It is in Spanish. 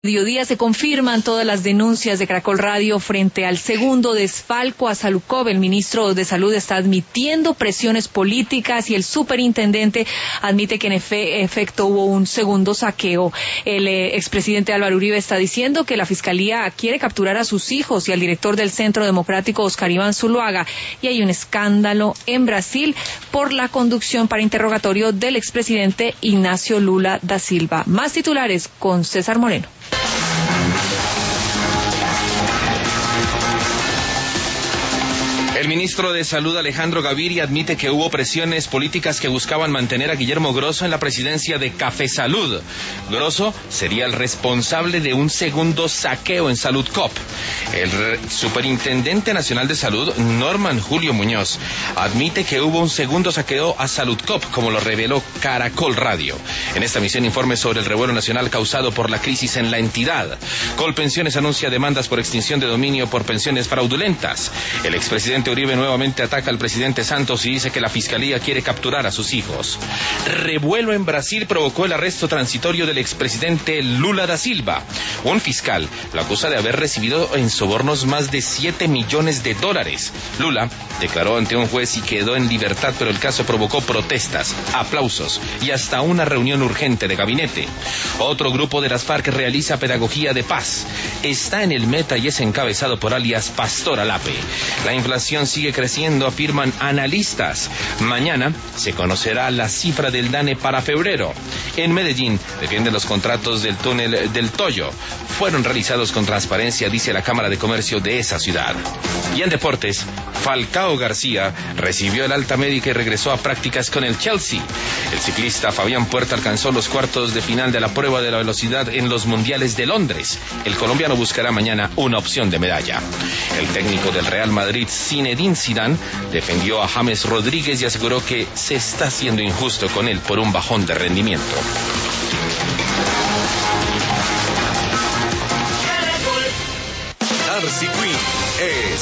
Mediodía se confirman todas las denuncias de Caracol Radio frente al segundo desfalco a Saludcop. El ministro de Salud está admitiendo presiones políticas y el superintendente admite que en efecto hubo un segundo saqueo. El expresidente Álvaro Uribe está diciendo que la Fiscalía quiere capturar a sus hijos y al director del Centro Democrático, Oscar Iván Zuluaga. Y hay un escándalo en Brasil por la conducción para interrogatorio del expresidente Ignacio Lula da Silva. Más titulares con César Moreno. El ministro de Salud, Alejandro Gaviria, admite que hubo presiones políticas que buscaban mantener a Guillermo Grosso en la presidencia de Café Salud. Grosso sería el responsable de un segundo saqueo en Saludcop. El superintendente nacional de salud, Norman Julio Muñoz, admite que hubo un segundo saqueo a Saludcop, como lo reveló Caracol Radio. En esta emisión informe sobre el revuelo nacional causado por la crisis en la entidad. Colpensiones anuncia demandas por extinción de dominio por pensiones fraudulentas. El expresidente Uribe nuevamente ataca al presidente Santos y dice que la Fiscalía quiere capturar a sus hijos. Revuelo en Brasil provocó el arresto transitorio del expresidente Lula da Silva. Un fiscal lo acusa de haber recibido en sobornos más de $7 millones. Lula declaró ante un juez y quedó en libertad, pero el caso provocó protestas, aplausos y hasta una reunión urgente de gabinete. Otro grupo de las FARC realiza pedagogía de paz. Está en el meta y es encabezado por alias Pastor Alape. La inflación sigue creciendo, afirman analistas. Mañana se conocerá la cifra del DANE para febrero. En Medellín defienden los contratos del túnel del Toyo. Fueron realizados con transparencia, dice la Cámara de Comercio de esa ciudad. Y en deportes, Falcao García recibió el alta médica y regresó a prácticas con el Chelsea. El ciclista Fabián Puerta alcanzó los cuartos de final de la prueba de la velocidad en los Mundiales de Londres. El colombiano buscará mañana una opción de medalla. El técnico del Real Madrid, Zinedine Zidane, defendió a James Rodríguez y aseguró que se está siendo injusto con él por un bajón de rendimiento. Darcy Quinn es